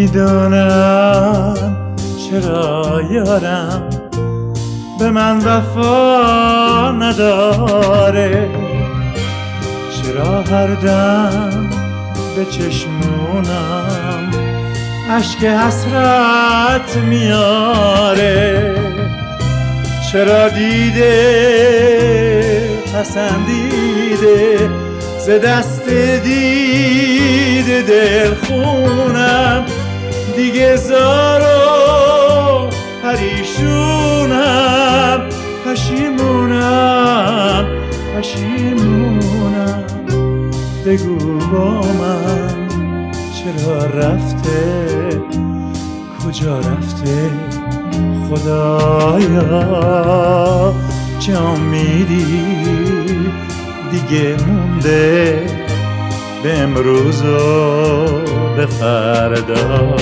نمیدانم چرا یارم به من وفا نداره، چرا هر دم به چشمونم اشک حسرت میاره، چرا دیده پسندیده ز دست دیده دل خونم، دیگه زار و پریشونم، پشیمونم پشیمونم. بگو با من چرا رفته، کجا رفته خدایا، چه امیدی دیگه مونده به امروز و به فردا.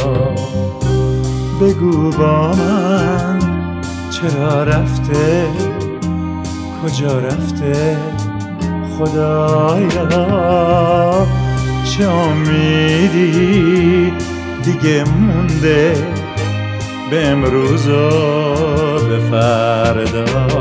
بگو با من چرا رفته، کجا رفته خدایا، چه امیدی دیگه مونده به امروز و به فردا.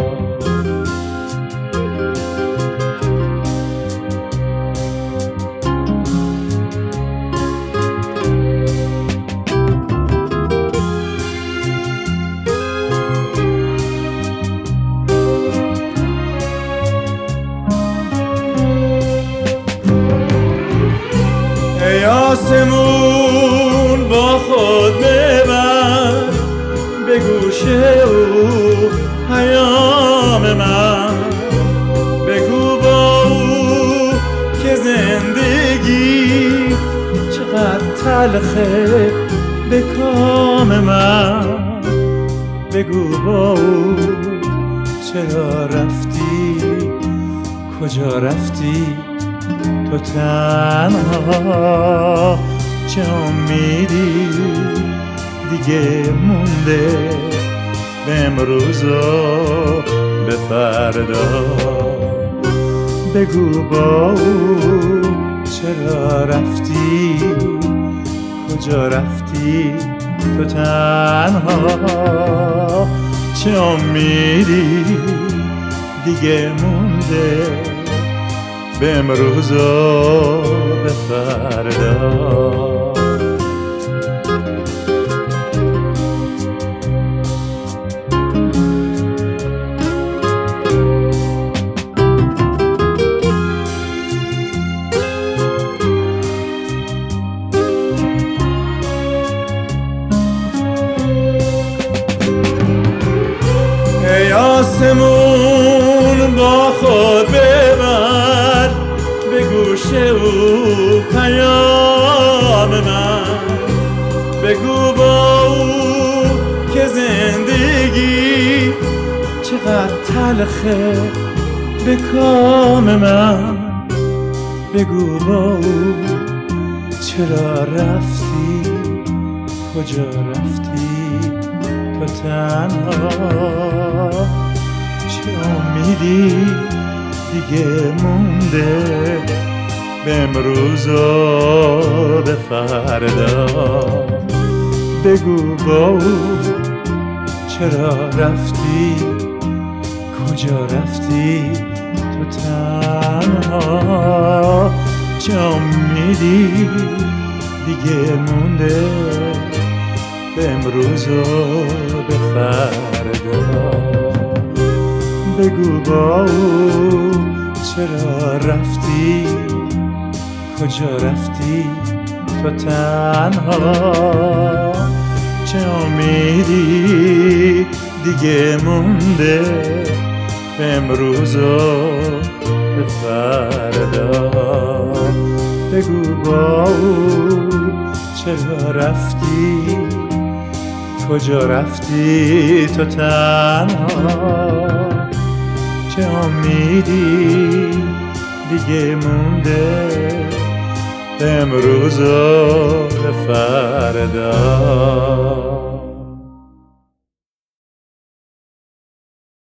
ای آسمون با خود ببر به گوش او پیام من، بگو با او که زندگی چقدر تلخه به کام من. بگو با او چرا رفتی، کجا رفتی تو تنها، چه امیدی دیگه مونده به امروز و به فردا. بگو با او چرا رفتی، کجا رفتی تو تنها، چه امیدی دیگه مونده به امروز و به فردا. ای آسمون با خود ببر به گوش او پیام من، بگو با او که زندگی چقدر تلخه به کام من. بگو با او چرا رفتی، کجا رفتی تو تنها، چه امیدی دیگه مونده به امروز و به فردا. بگو با او چرا رفتی، کجا رفتی تو تنها، چه امیدی دیگه مونده به امروز و به فردا. بگو با او چرا رفتی، کجا رفتی تو تنها، چه امیدی دیگه مونده به امروز و به فردا. بگو با او چرا رفتی، کجا رفتی تو تنها، چه امیدی دیگه مونده به امروز و به فردا.